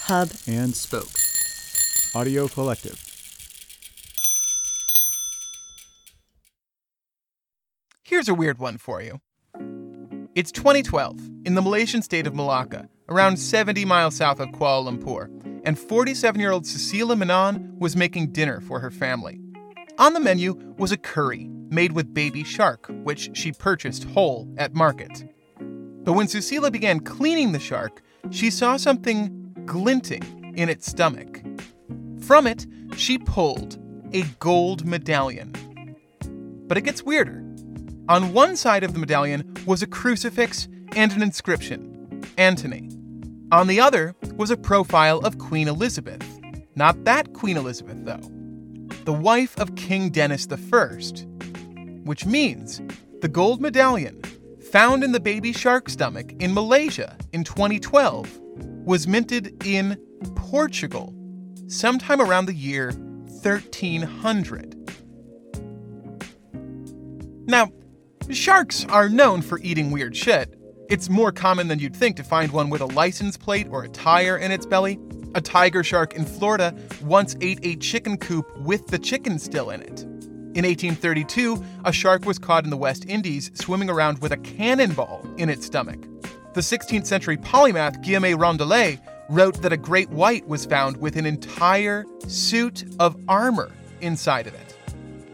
Hub and Spoke Audio Collective. Here's a weird one for you. It's 2012 in the Malaysian state of Malacca, around 70 miles south of Kuala Lumpur, and 47-year-old Susila Menon was making dinner for her family. On the menu was a curry made with baby shark, which she purchased whole at market. But when Susila began cleaning the shark, she saw something glinting in its stomach. From it, she pulled a gold medallion. But it gets weirder. On one side of the medallion was a crucifix and an inscription, Antony. On the other was a profile of Queen Elizabeth. Not that Queen Elizabeth, though. The wife of King Dennis I, which means the gold medallion found in the baby shark stomach in Malaysia in 2012 was minted in Portugal sometime around the year 1300. Now, sharks are known for eating weird shit. It's more common than you'd think to find one with a license plate or a tire in its belly. A tiger shark in Florida once ate a chicken coop with the chicken still in it. In 1832, a shark was caught in the West Indies swimming around with a cannonball in its stomach. The 16th century polymath Guillaume Rondelet wrote that a great white was found with an entire suit of armor inside of it.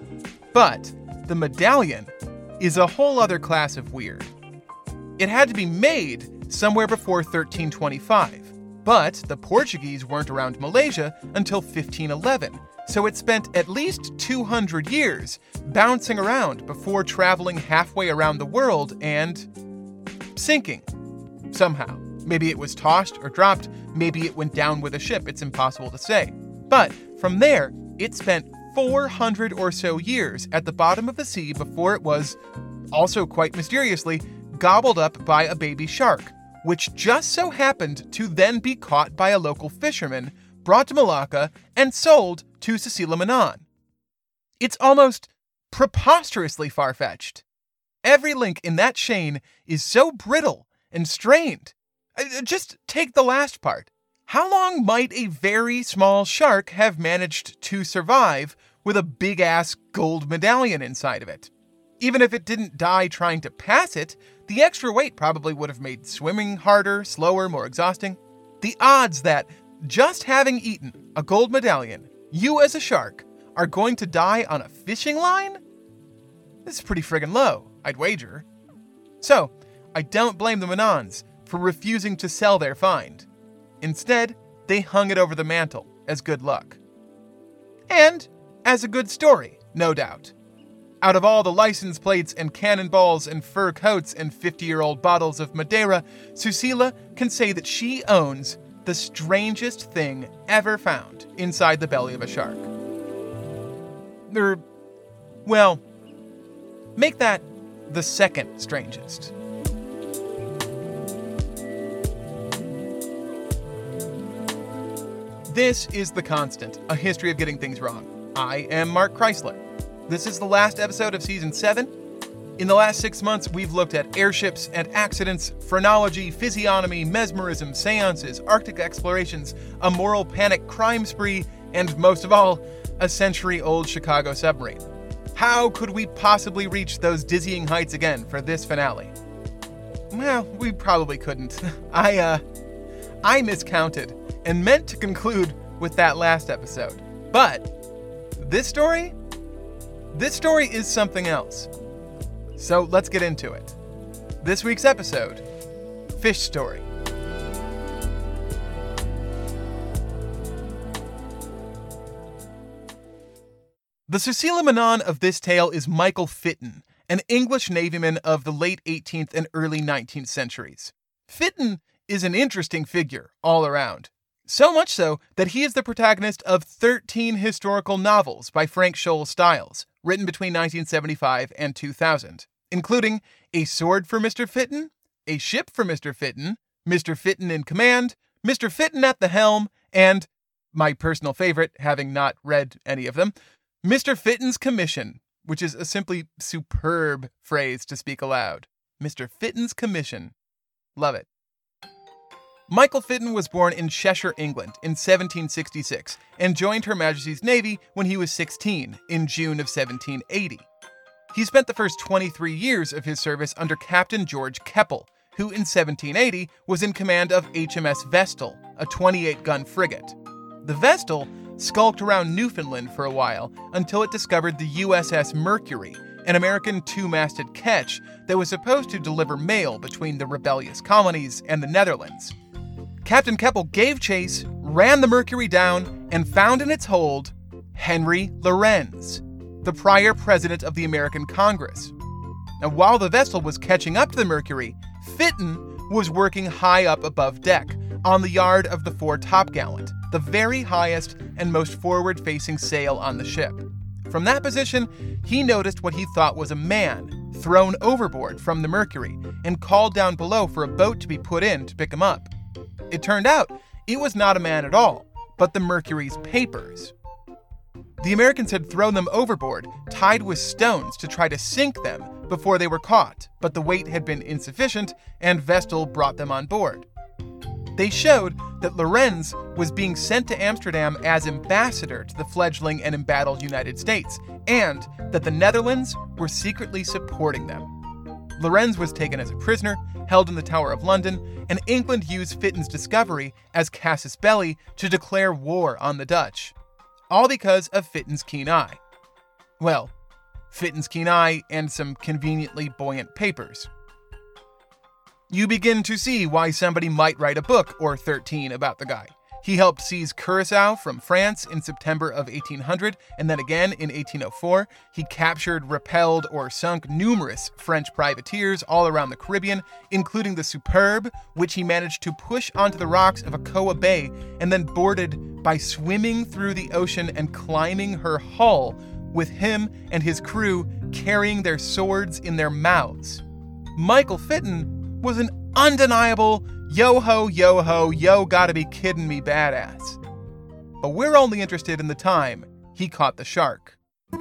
But the medallion is a whole other class of weird. It had to be made somewhere before 1325, but the Portuguese weren't around Malaysia until 1511, so it spent at least 200 years bouncing around before traveling halfway around the world and sinking somehow. Maybe it was tossed or dropped, maybe it went down with a ship, it's impossible to say. But from there, it spent 400 or so years at the bottom of the sea before it was, also quite mysteriously, gobbled up by a baby shark, which just so happened to then be caught by a local fisherman, brought to Malacca, and sold to Susila Menon. It's almost preposterously far-fetched. Every link in that chain is so brittle and strained. Just take the last part. How long might a very small shark have managed to survive with a big-ass gold medallion inside of it? Even if it didn't die trying to pass it, the extra weight probably would have made swimming harder, slower, more exhausting. The odds that, just having eaten a gold medallion, you as a shark are going to die on a fishing line? This is pretty friggin' low, I'd wager. So, I don't blame the Menons for refusing to sell their find. Instead, they hung it over the mantle as good luck. And as a good story, no doubt. Out of all the license plates and cannonballs and fur coats and 50-year-old bottles of Madeira, Susila can say that she owns the strangest thing ever found inside the belly of a shark. Well, make that the second strangest. This is The Constant, a history of getting things wrong. I am Mark Chrysler. This is the last episode of Season 7. In the last 6 months, we've looked at airships and accidents, phrenology, physiognomy, mesmerism, seances, Arctic explorations, a moral panic crime spree, and most of all, a century-old Chicago submarine. How could we possibly reach those dizzying heights again for this finale? Well, we probably couldn't. I miscounted and meant to conclude with that last episode. But this story is something else. So let's get into it. This week's episode, Fish Story. The Susila Menon of this tale is Michael Fitton, an English navyman of the late 18th and early 19th centuries. Fitton is an interesting figure all around. So much so that he is the protagonist of 13 historical novels by Frank Scholl Styles, written between 1975 and 2000, including A Sword for Mr. Fitton, A Ship for Mr. Fitton, Mr. Fitton in Command, Mr. Fitton at the Helm, and, my personal favorite, having not read any of them, Mr. Fitton's Commission, which is a simply superb phrase to speak aloud. Mr. Fitton's Commission. Love it. Michael Fitton was born in Cheshire, England in 1766 and joined Her Majesty's Navy when he was 16 in June of 1780. He spent the first 23 years of his service under Captain George Keppel, who in 1780 was in command of HMS Vestal, a 28-gun frigate. The Vestal skulked around Newfoundland for a while until it discovered the USS Mercury, an American two-masted ketch that was supposed to deliver mail between the rebellious colonies and the Netherlands. Captain Keppel gave chase, ran the Mercury down, and found in its hold Henry Lorenz, the prior president of the American Congress. Now, while the Vestal was catching up to the Mercury, Fitton was working high up above deck, on the yard of the fore topgallant, the very highest and most forward-facing sail on the ship. From that position, he noticed what he thought was a man thrown overboard from the Mercury and called down below for a boat to be put in to pick him up. It turned out it was not a man at all, but the Mercury's papers. The Americans had thrown them overboard, tied with stones to try to sink them before they were caught, but the weight had been insufficient and Vestal brought them on board. They showed that Lorenz was being sent to Amsterdam as ambassador to the fledgling and embattled United States, and that the Netherlands were secretly supporting them. Lorenz was taken as a prisoner, held in the Tower of London, and England used Fitton's discovery as casus belli to declare war on the Dutch. All because of Fitton's keen eye. Well, Fitton's keen eye and some conveniently buoyant papers. You begin to see why somebody might write a book or 13 about the guy. He helped seize Curacao from France in September of 1800, and then again in 1804. He captured, repelled, or sunk numerous French privateers all around the Caribbean, including the Superbe, which he managed to push onto the rocks of Ocoa Bay and then boarded by swimming through the ocean and climbing her hull, with him and his crew carrying their swords in their mouths. Michael Fitton was an undeniable yo-ho, yo-ho, yo gotta be kidding me badass. But we're only interested in the time he caught the shark.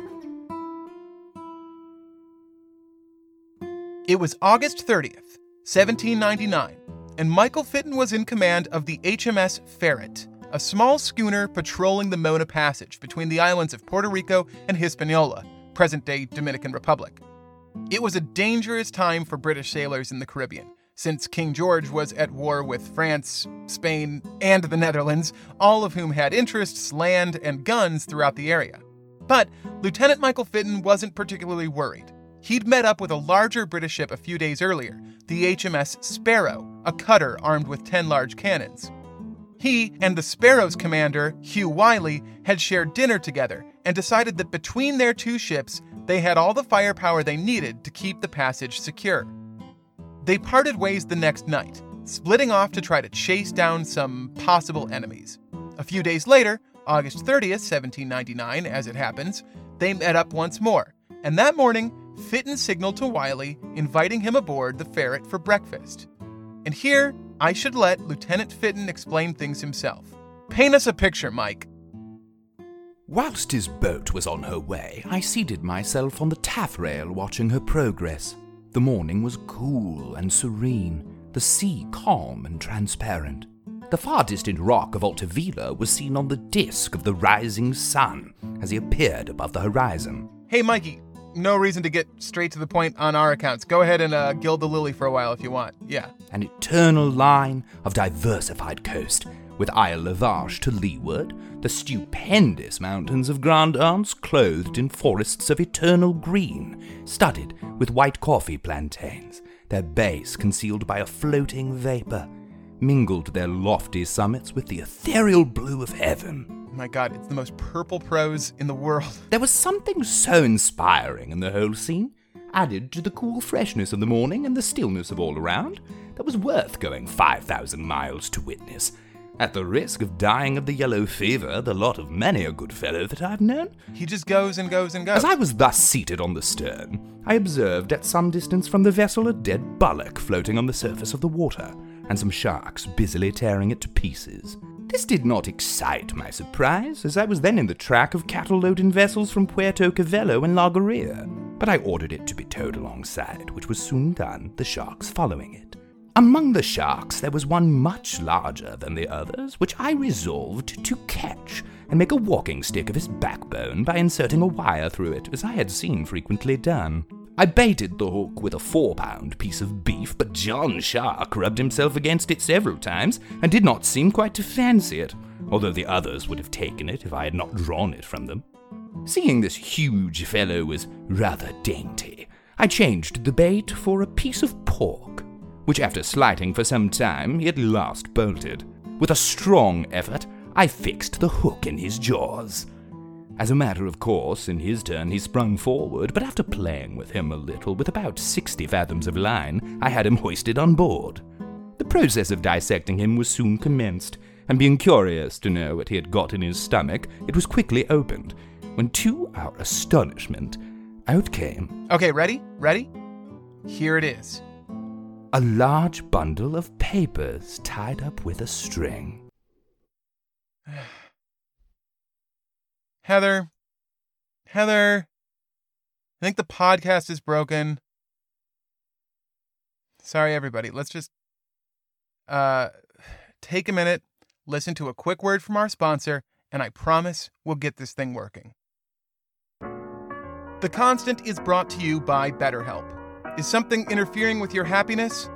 It was August 30th, 1799, and Michael Fitton was in command of the HMS Ferret, a small schooner patrolling the Mona Passage between the islands of Puerto Rico and Hispaniola, present-day Dominican Republic. It was a dangerous time for British sailors in the Caribbean, since King George was at war with France, Spain, and the Netherlands, all of whom had interests, land, and guns throughout the area. But Lieutenant Michael Fitton wasn't particularly worried. He'd met up with a larger British ship a few days earlier, the HMS Sparrow, a cutter armed with 10 large cannons. He and the Sparrow's commander, Hugh Wiley, had shared dinner together and decided that between their two ships, they had all the firepower they needed to keep the passage secure. They parted ways the next night, splitting off to try to chase down some possible enemies. A few days later, August 30th, 1799, as it happens, they met up once more, and that morning, Fitton signaled to Wiley, inviting him aboard the Ferret for breakfast. And here, I should let Lieutenant Fitton explain things himself. Paint us a picture, Mike. Whilst his boat was on her way, I seated myself on the taffrail watching her progress. The morning was cool and serene, the sea calm and transparent. The far distant rock of Altavilla was seen on the disk of the rising sun as he appeared above the horizon. Hey, Mikey, no reason to get straight to the point on our accounts. Go ahead and gild the lily for a while if you want. Yeah. An eternal line of diversified coast, with Isle La Vache to leeward, the stupendous mountains of Grande Anse clothed in forests of eternal green, studded with white coffee plantains, their base concealed by a floating vapor, mingled their lofty summits with the ethereal blue of heaven. My God, it's the most purple prose in the world. There was something so inspiring in the whole scene, added to the cool freshness of the morning and the stillness of all around, that was worth going 5,000 miles to witness, at the risk of dying of the yellow fever, the lot of many a good fellow that I've known. He just goes and goes and goes. As I was thus seated on the stern, I observed at some distance from the vessel a dead bullock floating on the surface of the water, and some sharks busily tearing it to pieces. This did not excite my surprise, as I was then in the track of cattle-loading vessels from Puerto Cabello and La Guardia, but I ordered it to be towed alongside, which was soon done, the sharks following it. Among the sharks, there was one much larger than the others, which I resolved to catch and make a walking stick of his backbone by inserting a wire through it, as I had seen frequently done. I baited the hook with a 4-pound piece of beef, but John Shark rubbed himself against it several times and did not seem quite to fancy it, although the others would have taken it if I had not drawn it from them. Seeing this huge fellow was rather dainty, I changed the bait for a piece of pork, which after slighting for some time, he at last bolted. With a strong effort, I fixed the hook in his jaws. As a matter of course, in his turn he sprung forward, but after playing with him a little with about 60 fathoms of line, I had him hoisted on board. The process of dissecting him was soon commenced, and being curious to know what he had got in his stomach, it was quickly opened, when to our astonishment, out came... Okay, ready? Ready? Here it is. A large bundle of papers tied up with a string. Heather, I think the podcast is broken. Sorry, everybody. Let's just take a minute, listen to a quick word from our sponsor, and I promise we'll get this thing working. The Constant is brought to you by BetterHelp. Is something interfering with your happiness?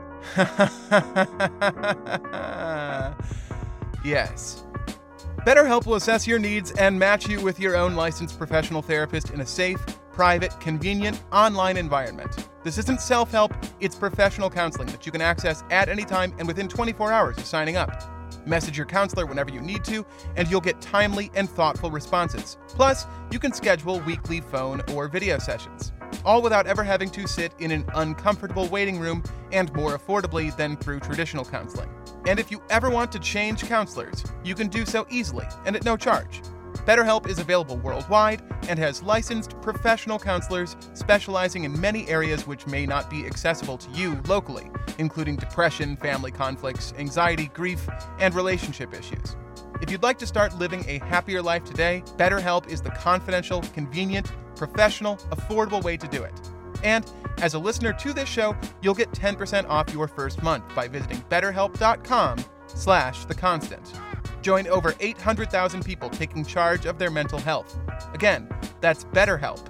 Yes. BetterHelp will assess your needs and match you with your own licensed professional therapist in a safe, private, convenient, online environment. This isn't self-help, it's professional counseling that you can access at any time and within 24 hours of signing up. Message your counselor whenever you need to, and you'll get timely and thoughtful responses. Plus, you can schedule weekly phone or video sessions, all without ever having to sit in an uncomfortable waiting room and more affordably than through traditional counseling. And if you ever want to change counselors, you can do so easily and at no charge. BetterHelp is available worldwide and has licensed professional counselors specializing in many areas which may not be accessible to you locally, including depression, family conflicts, anxiety, grief, and relationship issues. If you'd like to start living a happier life today, BetterHelp is the confidential, convenient, professional, affordable way to do it. And as a listener to this show, you'll get 10% off your first month by visiting BetterHelp.com/theconstant. Join over 800,000 people taking charge of their mental health. Again, that's BetterHelp,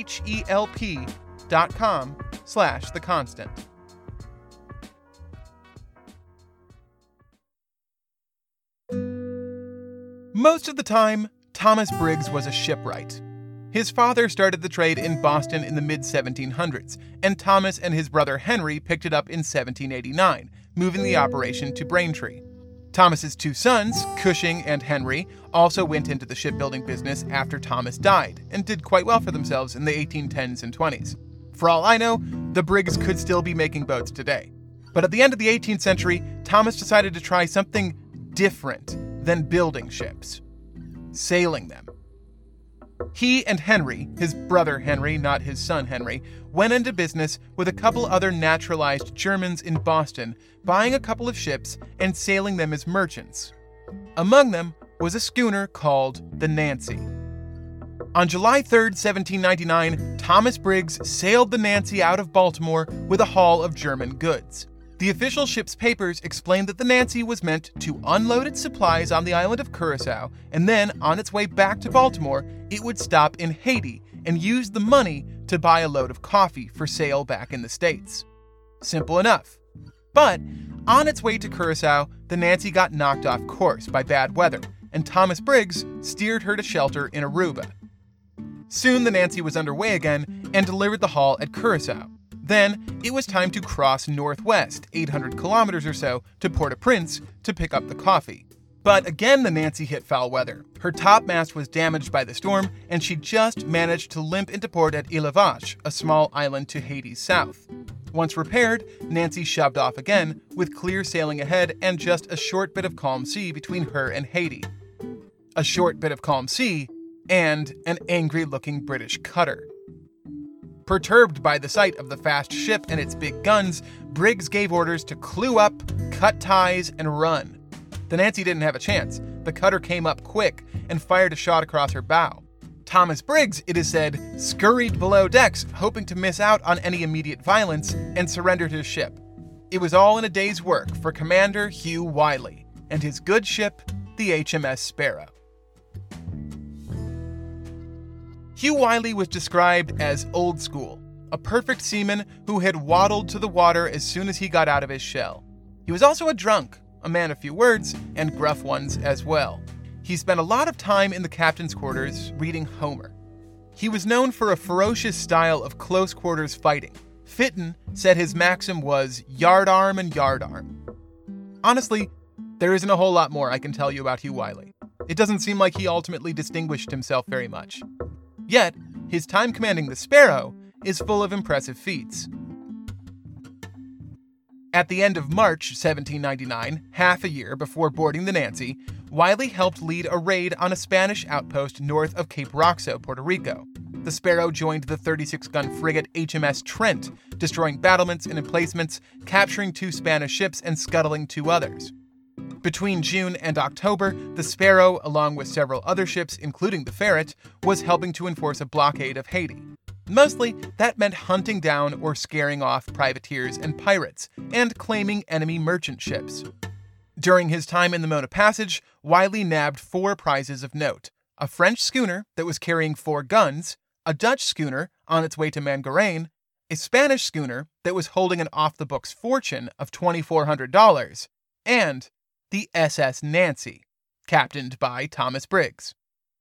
HELP.com/theconstant. Most of the time, Thomas Briggs was a shipwright. His father started the trade in Boston in the mid-1700s, and Thomas and his brother Henry picked it up in 1789, moving the operation to Braintree. Thomas's two sons, Cushing and Henry, also went into the shipbuilding business after Thomas died and did quite well for themselves in the 1810s and 20s. For all I know, the Briggs could still be making boats today. But at the end of the 18th century, Thomas decided to try something different than building ships: sailing them. He and Henry, his brother Henry, not his son Henry, went into business with a couple other naturalized Germans in Boston, buying a couple of ships and sailing them as merchants. Among them was a schooner called the Nancy. On July 3rd, 1799, Thomas Briggs sailed the Nancy out of Baltimore with a haul of German goods. The official ship's papers explained that the Nancy was meant to unload its supplies on the island of Curacao, and then, on its way back to Baltimore, it would stop in Haiti and use the money to buy a load of coffee for sale back in the States. Simple enough. But, on its way to Curacao, the Nancy got knocked off course by bad weather, and Thomas Briggs steered her to shelter in Aruba. Soon the Nancy was underway again and delivered the haul at Curacao. Then, it was time to cross northwest, 800 kilometers or so, to Port-au-Prince to pick up the coffee. But again, the Nancy hit foul weather. Her topmast was damaged by the storm, and she just managed to limp into port at Île aux Vaches, a small island to Haiti's south. Once repaired, Nancy shoved off again, with clear sailing ahead and just a short bit of calm sea between her and Haiti. A short bit of calm sea, and an angry-looking British cutter. Perturbed by the sight of the fast ship and its big guns, Briggs gave orders to clew up, cut ties, and run. The Nancy didn't have a chance. The cutter came up quick and fired a shot across her bow. Thomas Briggs, it is said, scurried below decks, hoping to miss out on any immediate violence, and surrendered his ship. It was all in a day's work for Commander Hugh Wiley and his good ship, the HMS Sparrow. Hugh Wiley was described as old school, a perfect seaman who had waddled to the water as soon as he got out of his shell. He was also a drunk, a man of few words, and gruff ones as well. He spent a lot of time in the captain's quarters reading Homer. He was known for a ferocious style of close-quarters fighting. Fitton said his maxim was yard arm and yard arm. Honestly, there isn't a whole lot more I can tell you about Hugh Wiley. It doesn't seem like he ultimately distinguished himself very much. Yet, his time commanding the Sparrow is full of impressive feats. At the end of March 1799, half a year before boarding the Nancy, Wiley helped lead a raid on a Spanish outpost north of Cape Roxo, Puerto Rico. The Sparrow joined the 36-gun frigate HMS Trent, destroying battlements and emplacements, capturing 2 Spanish ships, and scuttling 2 others. Between June and October, the Sparrow, along with several other ships, including the Ferret, was helping to enforce a blockade of Haiti. Mostly, that meant hunting down or scaring off privateers and pirates, and claiming enemy merchant ships. During his time in the Mona Passage, Wiley nabbed 4 prizes of note: a French schooner that was carrying 4 guns, a Dutch schooner on its way to Mangarene, a Spanish schooner that was holding an off-the-books fortune of $2,400, and the SS Nancy, captained by Thomas Briggs.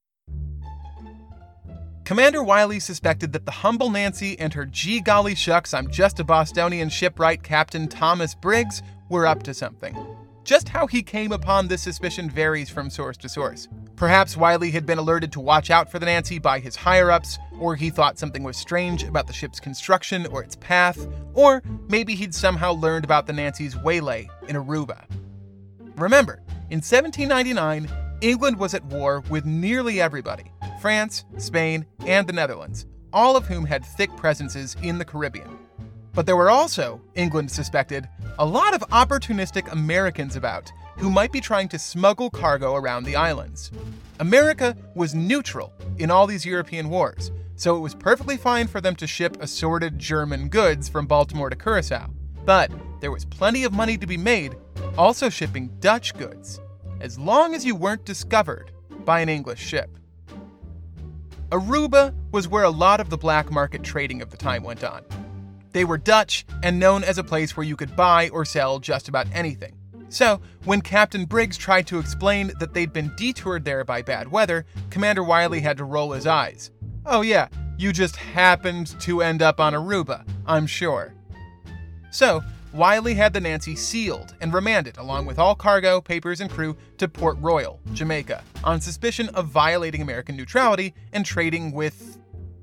Commander Wiley suspected that the humble Nancy and her gee golly shucks I'm just a Bostonian shipwright Captain Thomas Briggs were up to something. Just how he came upon this suspicion varies from source to source. Perhaps Wiley had been alerted to watch out for the Nancy by his higher-ups, or he thought something was strange about the ship's construction or its path, or maybe he'd somehow learned about the Nancy's waylay in Aruba. Remember, in 1799, England was at war with nearly everybody: France, Spain, and the Netherlands, all of whom had thick presences in the Caribbean. But there were also, England suspected, a lot of opportunistic Americans about who might be trying to smuggle cargo around the islands. America was neutral in all these European wars, so it was perfectly fine for them to ship assorted German goods from Baltimore to Curacao. But there was plenty of money to be made also shipping Dutch goods, as long as you weren't discovered by an English ship. Aruba was where a lot of the black market trading of the time went on. They were Dutch and known as a place where you could buy or sell just about anything. So, when Captain Briggs tried to explain that they'd been detoured there by bad weather, Commander Wiley had to roll his eyes. "Oh yeah, you just happened to end up on Aruba, I'm sure." So, Wiley had the Nancy sealed and remanded along with all cargo, papers, and crew to Port Royal, Jamaica, on suspicion of violating American neutrality and trading with,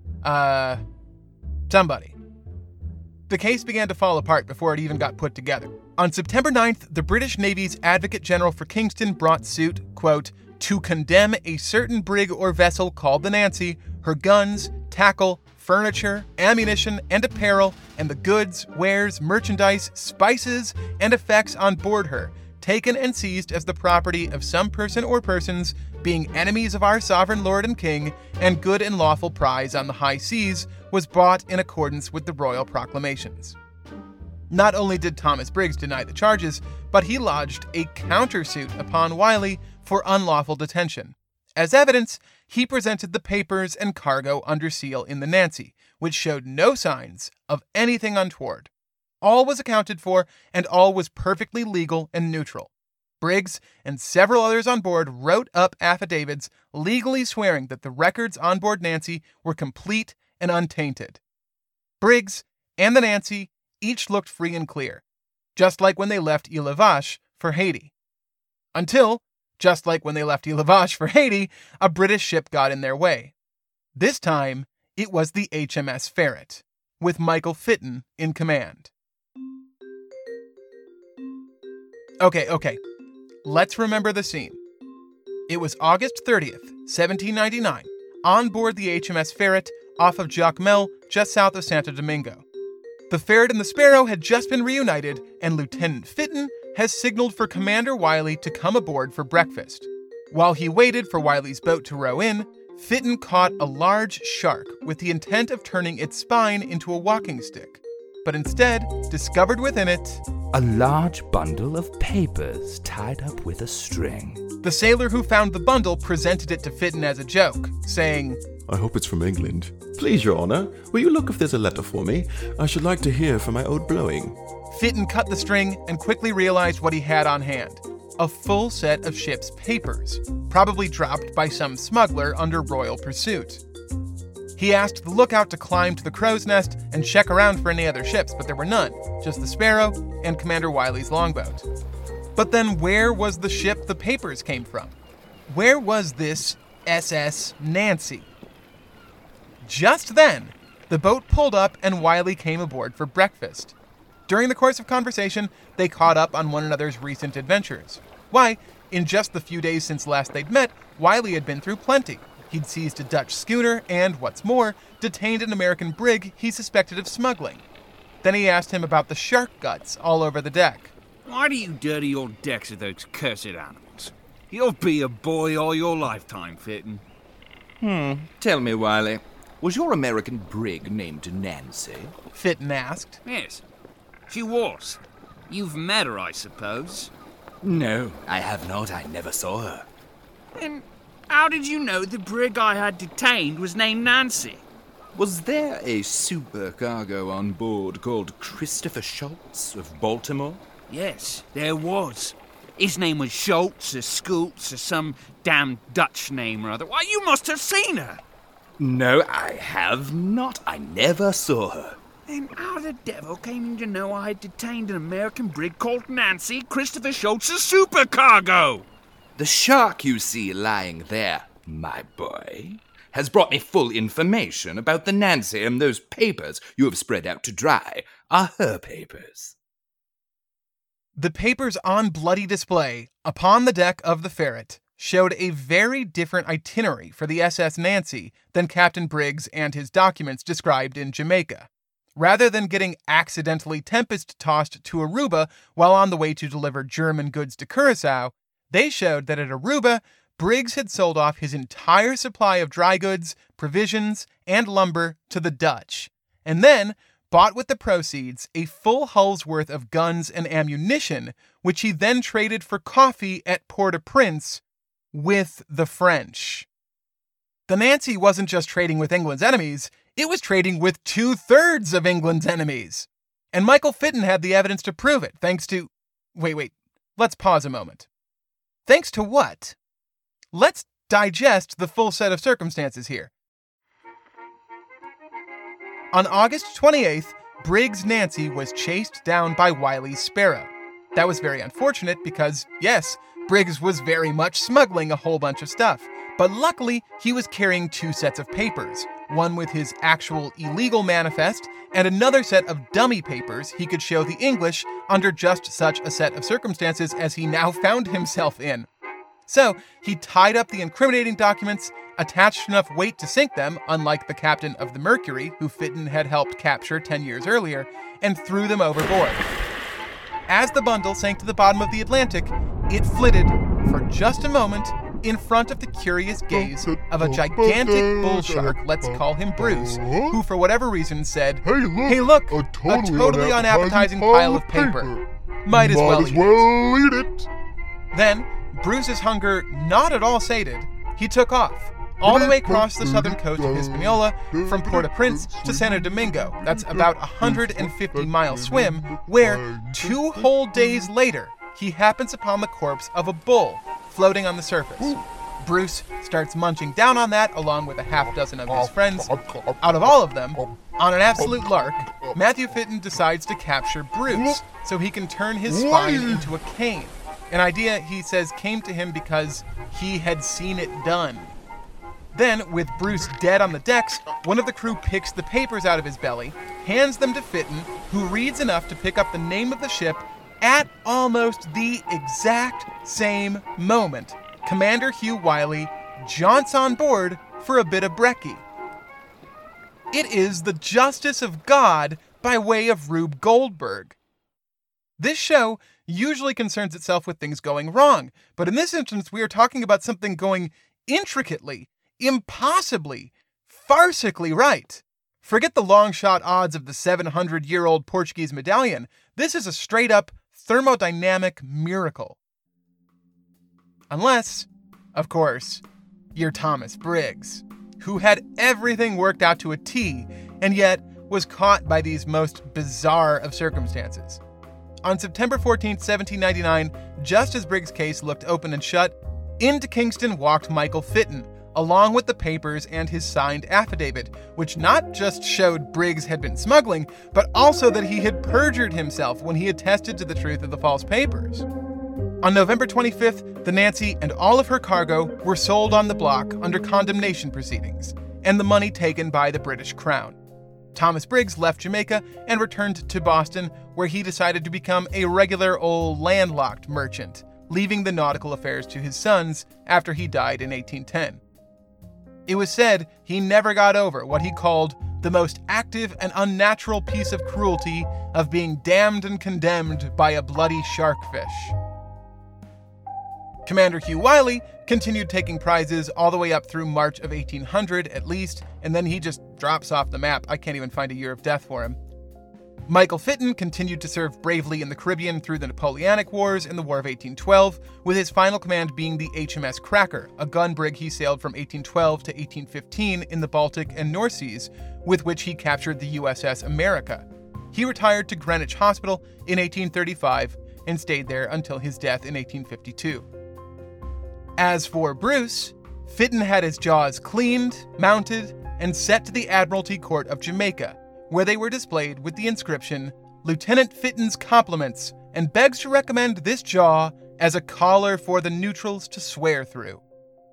somebody. The case began to fall apart before it even got put together. On September 9th, the British Navy's Advocate General for Kingston brought suit, quote, "to condemn a certain brig or vessel called the Nancy, her guns, tackle, furniture, ammunition, and apparel, and the goods, wares, merchandise, spices, and effects on board her, taken and seized as the property of some person or persons, being enemies of our sovereign lord and king, and good and lawful prize on the high seas, was bought in accordance with the royal proclamations." Not only did Thomas Briggs deny the charges, but he lodged a countersuit upon Wiley for unlawful detention. As evidence, he presented the papers and cargo under seal in the Nancy, which showed no signs of anything untoward. All was accounted for, and all was perfectly legal and neutral. Briggs and several others on board wrote up affidavits legally swearing that the records on board Nancy were complete and untainted. Briggs and the Nancy each looked free and clear, just like when they left Ile La Vache for Haiti. Until, just like when they left Ile La Vache for Haiti, a British ship got in their way. This time, it was the HMS Ferret, with Michael Fitton in command. Okay. Let's remember the scene. It was August 30th, 1799, on board the HMS Ferret off of Jacmel, just south of Santo Domingo. The Ferret and the Sparrow had just been reunited, and Lieutenant Fitton has signaled for Commander Wiley to come aboard for breakfast. While he waited for Wiley's boat to row in, Fitton caught a large shark with the intent of turning its spine into a walking stick. but instead discovered within it a large bundle of papers tied up with a string. The sailor who found the bundle presented it to Fitton as a joke, saying, I hope it's from England. Please, Your Honor, will you look if there's a letter for me? I should like to hear from my old blowing. Fitton cut the string and quickly realized what he had on hand. A full set of ship's papers, probably dropped by some smuggler under royal pursuit. He asked the lookout to climb to the crow's nest and check around for any other ships, but there were none, just the Sparrow and Commander Wiley's longboat. But then where was the ship the papers came from? Where was this SS Nancy? Just then, the boat pulled up and Wiley came aboard for breakfast. During the course of conversation, they caught up on one another's recent adventures. Why, in just the few days since last they'd met, Wiley had been through plenty. He'd seized a Dutch schooner and, what's more, detained an American brig he suspected of smuggling. Then he asked him about the shark guts all over the deck. Why do you dirty your decks with those cursed animals? You'll be a boy all your lifetime, Fitton. Tell me, Wiley, was your American brig named Nancy? Fitton asked. Yes, she was. You've met her, I suppose. No, I have not. I never saw her. And how did you know the brig I had detained was named Nancy? Was there a supercargo on board called Christopher Schultz of Baltimore? Yes, there was. His name was Schultz or Schultz or some damn Dutch name or other. Why, you must have seen her. No, I have not. I never saw her. Then how the devil came you to know I had detained an American brig called Nancy, Christopher Schultz's supercargo? The shark you see lying there, my boy, has brought me full information about the Nancy, and those papers you have spread out to dry are her papers. The papers on bloody display upon the deck of the Ferret showed a very different itinerary for the SS Nancy than Captain Briggs and his documents described in Jamaica. Rather than getting accidentally tempest-tossed to Aruba while on the way to deliver German goods to Curaçao, they showed that at Aruba, Briggs had sold off his entire supply of dry goods, provisions, and lumber to the Dutch, and then bought with the proceeds a full hull's worth of guns and ammunition, which he then traded for coffee at Port-au-Prince with the French. The Nancy wasn't just trading with England's enemies, it was trading with 2/3 of England's enemies. And Michael Fitton had the evidence to prove it, thanks to... Wait, let's pause a moment. Thanks to what? Let's digest the full set of circumstances here. On August 28th, Briggs Nancy was chased down by Wiley's Sparrow. That was very unfortunate because, yes, Briggs was very much smuggling a whole bunch of stuff. But luckily, he was carrying 2 sets of papers, one with his actual illegal manifest, and another set of dummy papers he could show the English under just such a set of circumstances as he now found himself in. So, he tied up the incriminating documents, attached enough weight to sink them, unlike the captain of the Mercury, who Fitton had helped capture 10 years earlier, and threw them overboard. As the bundle sank to the bottom of the Atlantic, it flitted, for just a moment, in front of the curious gaze of a gigantic bull shark, let's call him Bruce, who for whatever reason said, Hey look, a totally unappetizing pile of paper. Might as well eat it. Then, Bruce's hunger not at all sated, he took off, all the way across the southern coast of Hispaniola, from Port-au-Prince to Santo Domingo. That's about a 150-mile swim, where 2 whole days later, he happens upon the corpse of a bull floating on the surface. Bruce starts munching down on that along with a half dozen of his friends. Out of all of them, on an absolute lark, Matthew Fitton decides to capture Bruce so he can turn his spine into a cane. An idea, he says, came to him because he had seen it done. Then, with Bruce dead on the decks, one of the crew picks the papers out of his belly, hands them to Fitton, who reads enough to pick up the name of the ship at almost the exact same moment. Commander Hugh Wiley jaunts on board for a bit of brekkie. It is the justice of God by way of Rube Goldberg. This show usually concerns itself with things going wrong, but in this instance we are talking about something going intricately, impossibly, farcically right. Forget the long-shot odds of the 700-year-old Portuguese medallion. This is a straight-up thermodynamic miracle. Unless, of course, you're Thomas Briggs, who had everything worked out to a T, and yet was caught by these most bizarre of circumstances. On September 14, 1799, just as Briggs' case looked open and shut, into Kingston walked Michael Fitton, along with the papers and his signed affidavit, which not just showed Briggs had been smuggling, but also that he had perjured himself when he attested to the truth of the false papers. On November 25th, the Nancy and all of her cargo were sold on the block under condemnation proceedings, and the money taken by the British Crown. Thomas Briggs left Jamaica and returned to Boston, where he decided to become a regular old landlocked merchant, leaving the nautical affairs to his sons after he died in 1810. It was said he never got over what he called the most active and unnatural piece of cruelty of being damned and condemned by a bloody sharkfish. Commander Hugh Wiley continued taking prizes all the way up through March of 1800 at least, and then he just drops off the map. I can't even find a year of death for him. Michael Fitton continued to serve bravely in the Caribbean through the Napoleonic Wars and the War of 1812, with his final command being the HMS Cracker, a gun brig he sailed from 1812 to 1815 in the Baltic and North Seas, with which he captured the USS America. He retired to Greenwich Hospital in 1835 and stayed there until his death in 1852. As for Bruce, Fitton had his jaws cleaned, mounted, and set to the Admiralty Court of Jamaica, where they were displayed with the inscription, "Lieutenant Fitton's compliments, and begs to recommend this jaw as a collar for the neutrals to swear through."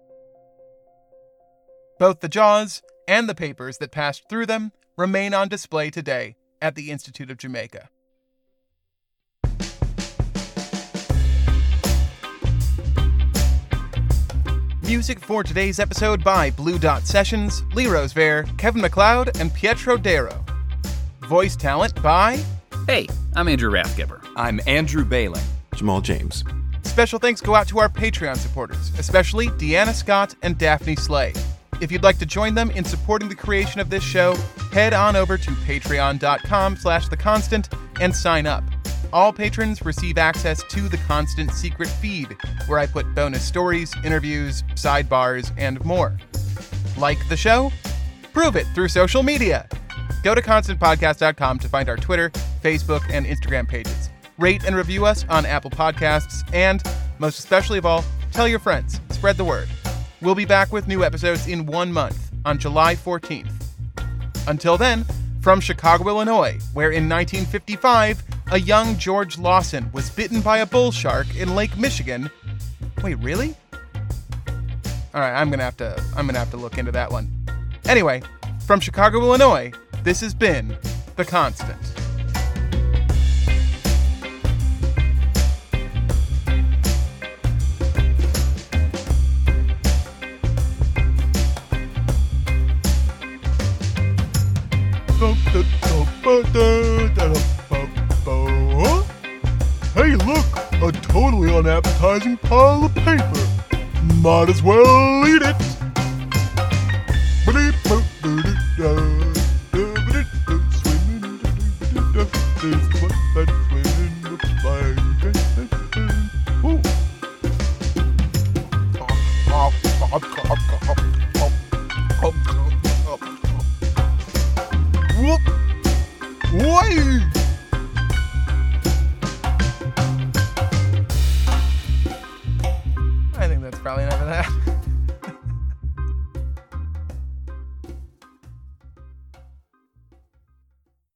Both the jaws and the papers that passed through them remain on display today at the Institute of Jamaica. Music for today's episode by Blue Dot Sessions, Lee Rosevear, Kevin MacLeod, and Pietro Darrow. Voice talent by... Hey, I'm Andrew Rathgeber. I'm Andrew Baling. Jamal James. Special thanks go out to our Patreon supporters, especially Deanna Scott and Daphne Slay. If you'd like to join them in supporting the creation of this show, head on over to patreon.com/theconstant and sign up. All patrons receive access to the Constant secret feed, where I put bonus stories, interviews, sidebars, and more. Like the show? Prove it through social media. Go to ConstantPodcast.com to find our Twitter, Facebook, and Instagram pages. Rate and review us on Apple Podcasts, and, most especially of all, tell your friends. Spread the word. We'll be back with new episodes in 1 month, on July 14th. Until then, from Chicago, Illinois, where in 1955, a young George Lawson was bitten by a bull shark in Lake Michigan. Wait, really? All right, I'm gonna have to look into that one. Anyway, from Chicago, Illinois, this has been The Constant. Hey, look, a totally unappetizing pile of paper. Might as well eat it. I think that's probably enough of that.